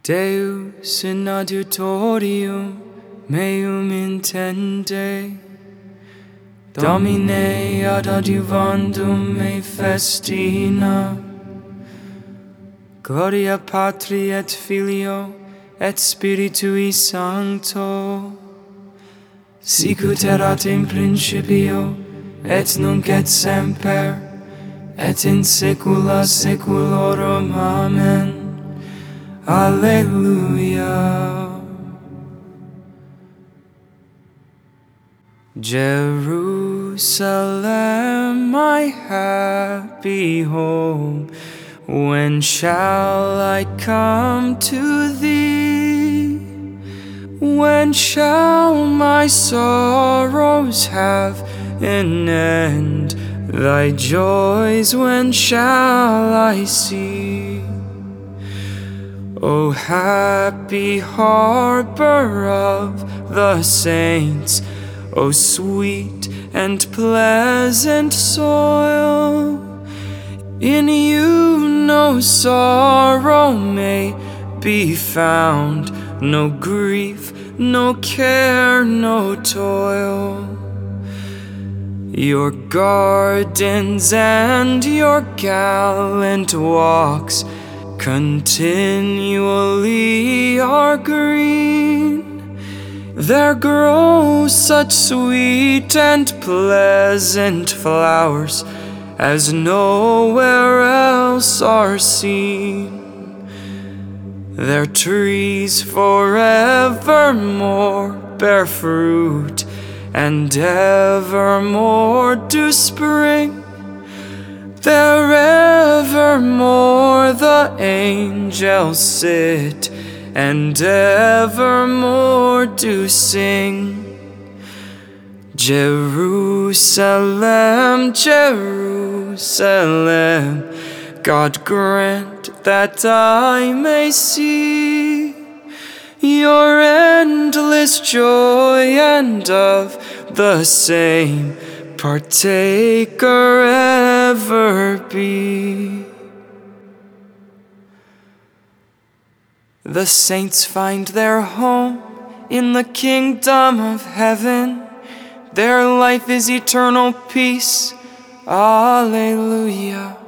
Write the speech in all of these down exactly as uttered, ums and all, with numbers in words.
Deus in adiutorium meum intende, Domine ad adiuvandum me festina. Gloria Patri et Filio et Spiritui Sancto, sicut erat in principio et nunc et semper et in saecula saeculorum. Amen. Alleluia. Jerusalem, my happy home, when shall I come to thee? When shall my sorrows have an end? Thy joys when shall I see? O happy harbor of the saints, O sweet and pleasant soil, in you no sorrow may be found, no grief, no care, no toil. Your gardens and your gallant walks continually are green. There grow such sweet and pleasant flowers as nowhere else are seen. Their trees forevermore bear fruit, and evermore do spring. There evermore the angels sit, and evermore do sing. Jerusalem, Jerusalem, God grant that I may see your endless joy, and of the same partaker ever be. The saints find their home in the kingdom of heaven. Their life is eternal peace. Alleluia.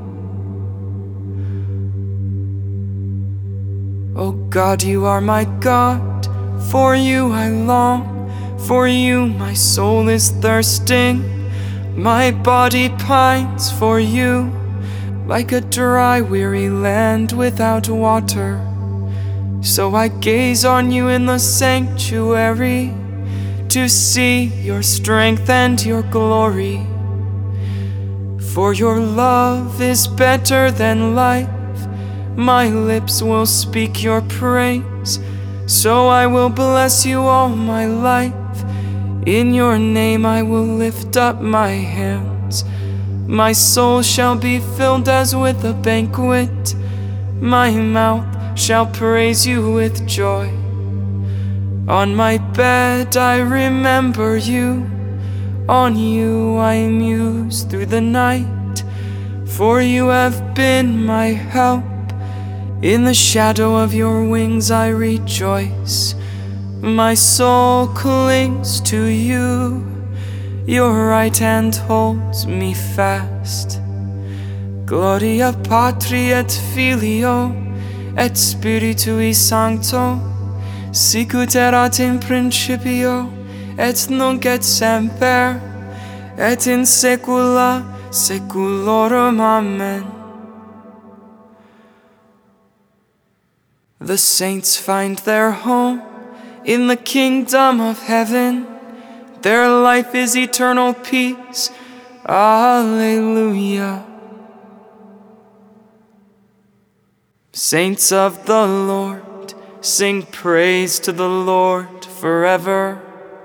O God, you are my God. For you I long. For you my soul is thirsting. My body pines for you, like a dry, weary land without water. So I gaze on you in the sanctuary, to see your strength and your glory. For your love is better than life. My lips will speak your praise, so I will bless you all my life. In your name I will lift up my hands. My soul shall be filled as with a banquet. My mouth shall praise you with joy. On my bed I remember you. On you I muse through the night. For you have been my help. In the shadow of your wings I rejoice. My soul clings to you. Your right hand holds me fast. Gloria Patri et Filio et Spiritui Sancto, sicut erat in principio et nunc et semper et in saecula saeculorum. Amen. The saints find their home in the kingdom of heaven. Their life is eternal peace. Alleluia. Saints of the Lord, sing praise to the Lord forever.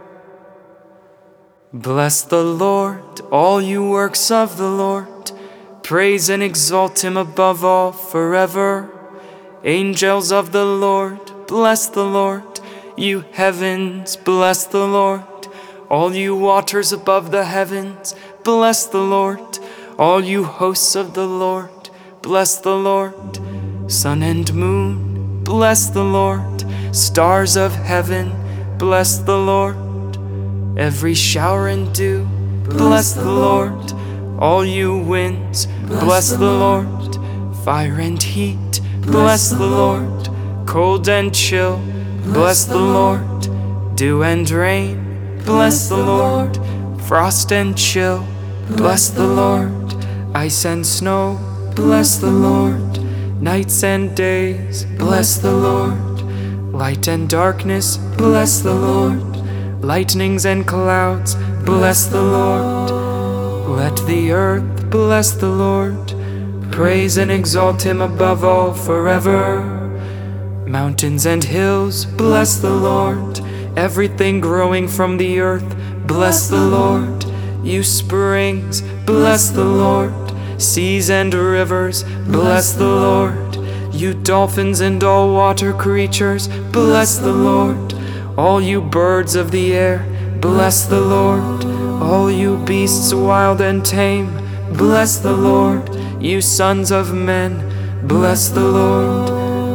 Bless the Lord, all you works of the Lord. Praise and exalt him above all forever. Angels of the Lord, bless the Lord. You heavens, bless the Lord. All you waters above the heavens, bless the Lord. All you hosts of the Lord, bless the Lord. Sun and moon, bless the Lord. Stars of heaven, bless the Lord. Every shower and dew, bless the Lord. All you winds, bless the Lord. Fire and heat, bless the Lord. Cold and chill, bless the Lord. Dew and rain, bless the Lord. Frost and chill, bless the Lord. Ice and snow, bless the Lord. Nights and days, bless the Lord. Light and darkness, bless the Lord. Lightnings and clouds, bless the Lord. Let the earth bless the Lord. Praise and exalt him above all forever. Mountains and hills, bless the Lord. Everything growing from the earth, bless the Lord. You springs, bless the Lord. Seas and rivers, bless the Lord. You dolphins and all water creatures, bless the Lord. All you birds of the air, bless the Lord. All you beasts wild and tame, bless the Lord. You sons of men, bless the Lord.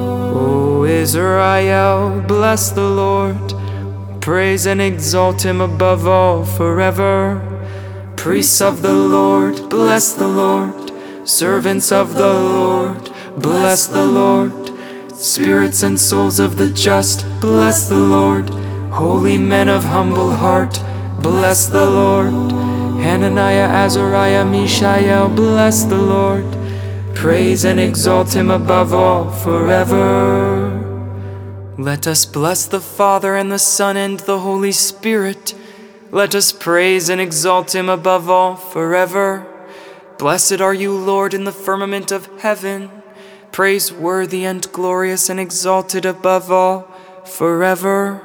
O Israel, bless the Lord. Praise and exalt him above all forever. Priests of the Lord, bless the Lord. Servants of the Lord, bless the Lord. Spirits and souls of the just, bless the Lord. Holy men of humble heart, bless the Lord. Hananiah, Azariah, Mishael, bless the Lord. Praise and exalt him above all forever. Let us bless the Father and the Son and the Holy Spirit. Let us praise and exalt him above all forever. Blessed are you, Lord, in the firmament of heaven, praiseworthy and glorious and exalted above all forever.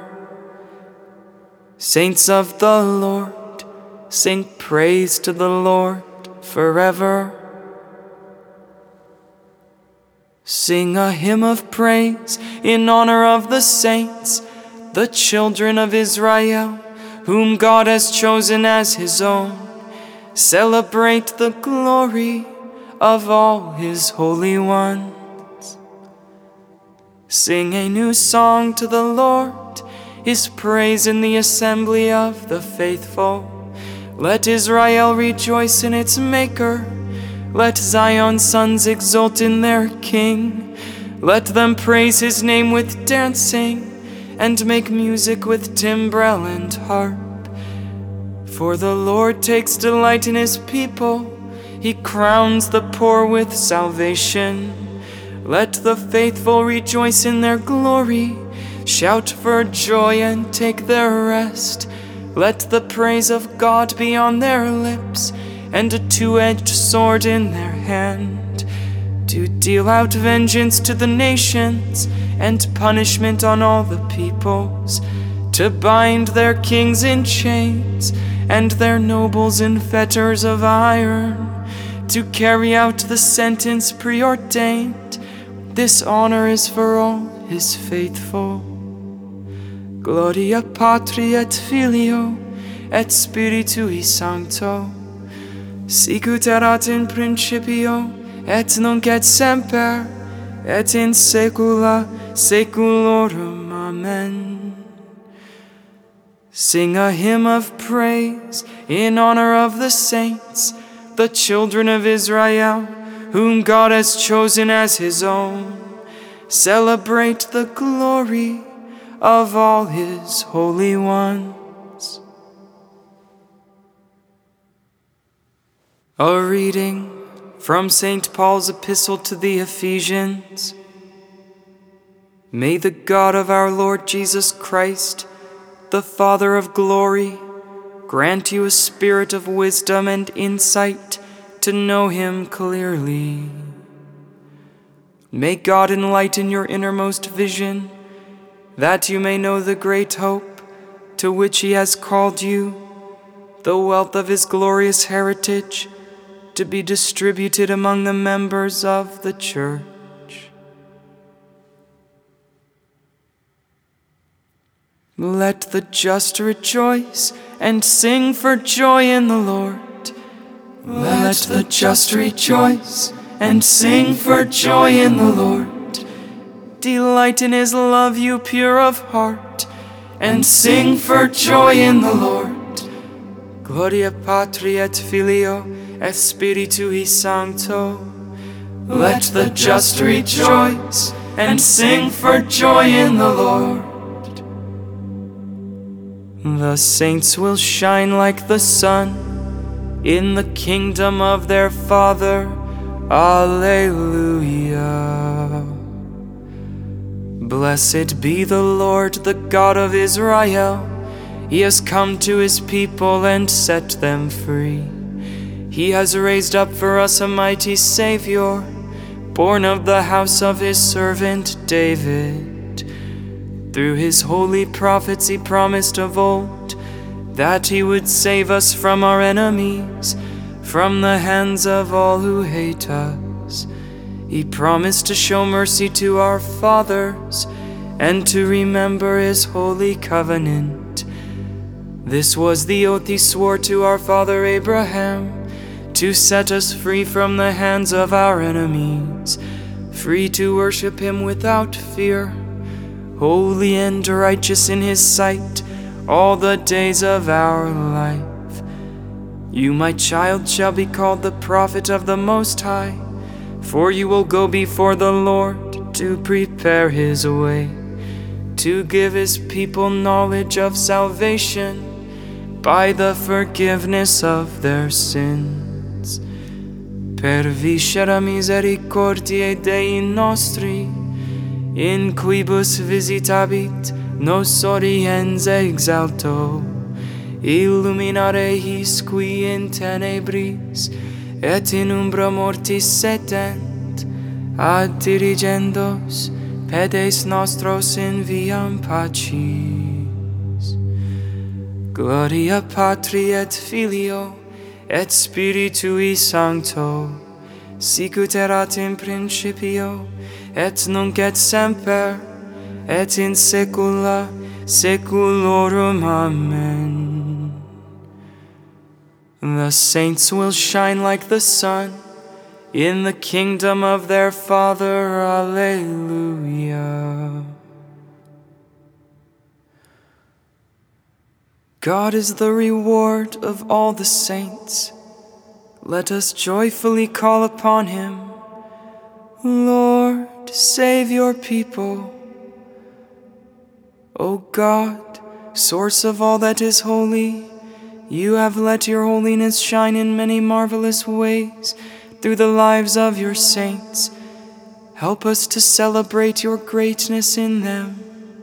Saints of the Lord, sing praise to the Lord forever. Sing a hymn of praise in honor of the saints, the children of Israel, whom God has chosen as his own. Celebrate the glory of all his holy ones. Sing a new song to the Lord, his praise in the assembly of the faithful. Let Israel rejoice in its Maker. Let Zion's sons exult in their King. Let them praise his name with dancing, and make music with timbrel and harp. For the Lord takes delight in his people. He crowns the poor with salvation. Let the faithful rejoice in their glory. Shout for joy and take their rest. Let the praise of God be on their lips, and a two-edged sword in their hand, to deal out vengeance to the nations, and punishment on all the peoples, to bind their kings in chains, and their nobles in fetters of iron, to carry out the sentence preordained. This honor is for all his faithful. Gloria Patri et Filio et Spiritui Sancto, sicut erat in principio, et nunc et semper, et in saecula saeculorum. Amen. Sing a hymn of praise in honor of the saints, the children of Israel, whom God has chosen as his own. Celebrate the glory of all his holy ones. A reading from Saint Paul's epistle to the Ephesians. May the God of our Lord Jesus Christ, the Father of glory, grant you a spirit of wisdom and insight to know him clearly. May God enlighten your innermost vision, that you may know the great hope to which he has called you, the wealth of his glorious heritage, to be distributed among the members of the church. Let the just rejoice and sing for joy in the Lord. Let the just rejoice and sing for joy in the Lord. delight in his love, you pure of heart, and sing for joy in the Lord. Gloria Patri et Filio et Spiritui Sancto. Let the just rejoice and sing for joy in the Lord. The saints will shine like the sun in the kingdom of their Father. Alleluia. Blessed be the Lord, the God of Israel. He has come to his people and set them free. He has raised up for us a mighty Savior, born of the house of his servant David. Through his holy prophets he promised of old that he would save us from our enemies, from the hands of all who hate us. He promised to show mercy to our fathers and to remember his holy covenant. This was the oath he swore to our father Abraham, to set us free from the hands of our enemies, free to worship him without fear, holy and righteous in his sight all the days of our life. You, my child, shall be called the prophet of the Most High, for you will go before the Lord to prepare his way, to give his people knowledge of salvation by the forgiveness of their sins. Per viscera misericordiae Dei nostri, in quibus visitabit nos oriens exalto, illuminare his qui in tenebris et in umbra mortis setent, ad dirigendos pedes nostros in viam pacis. Gloria Patri et Filio et Spiritui Sancto, sicut erat in principio et nunc et semper et in saecula saeculorum. Amen. The saints will shine like the sun in the kingdom of their Father. Alleluia. God is the reward of all the saints. Let us joyfully call upon him. Lord, save your people. O God, source of all that is holy, you have let your holiness shine in many marvelous ways through the lives of your saints. Help us to celebrate your greatness in them.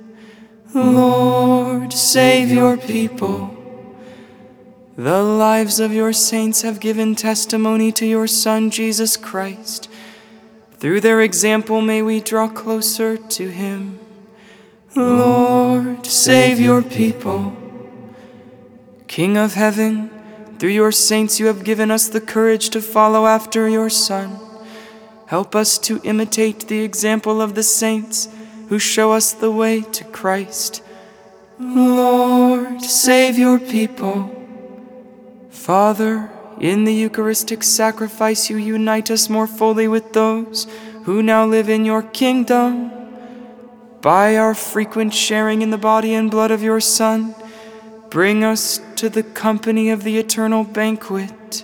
Lord, save your people. The lives of your saints have given testimony to your Son, Jesus Christ. Through their example may we draw closer to him. Lord, save your people. King of heaven, through your saints you have given us the courage to follow after your Son. Help us to imitate the example of the saints who show us the way to Christ. Lord, save your people. Father, in the Eucharistic sacrifice you unite us more fully with those who now live in your kingdom. By our frequent sharing in the body and blood of your Son, bring us to the company of the eternal banquet.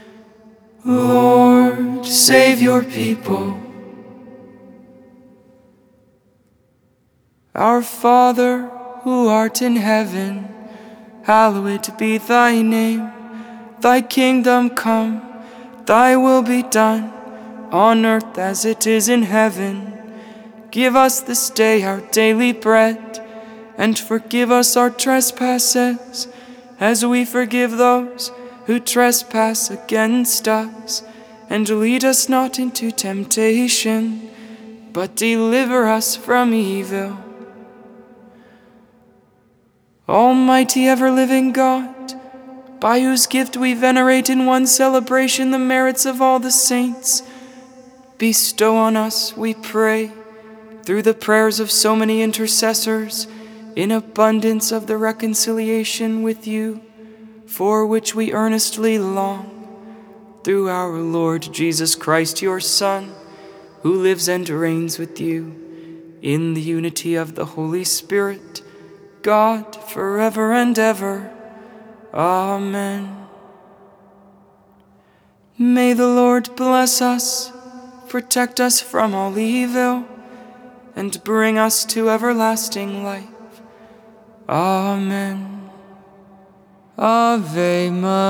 Lord, save your people. Our Father, who art in heaven, hallowed be thy name. Thy kingdom come, thy will be done, on earth as it is in heaven. Give us this day our daily bread, and forgive us our trespasses, as we forgive those who trespass against us. And lead us not into temptation, but deliver us from evil. Almighty ever-living God, by whose gift we venerate in one celebration the merits of all the saints, bestow on us, we pray, through the prayers of so many intercessors, in abundance of the reconciliation with you, for which we earnestly long, through our Lord Jesus Christ, your Son, who lives and reigns with you in the unity of the Holy Spirit, God, forever and ever. Amen. May the Lord bless us, protect us from all evil, and bring us to everlasting life. Amen. Ave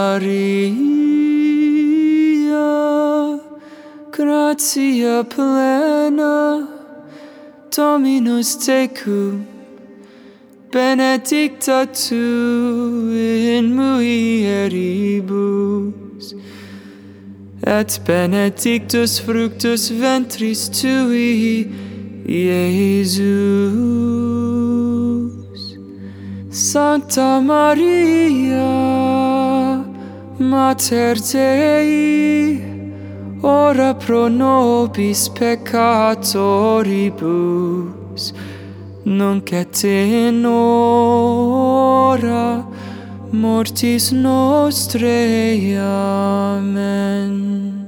Maria, gratia plena, Dominus tecum, benedicta tu in mulieribus, et benedictus fructus ventris tui, Iesus. Sancta Maria, Mater Dei, ora pro nobis peccatoribus, nunc et in hora mortis nostrae. Amen.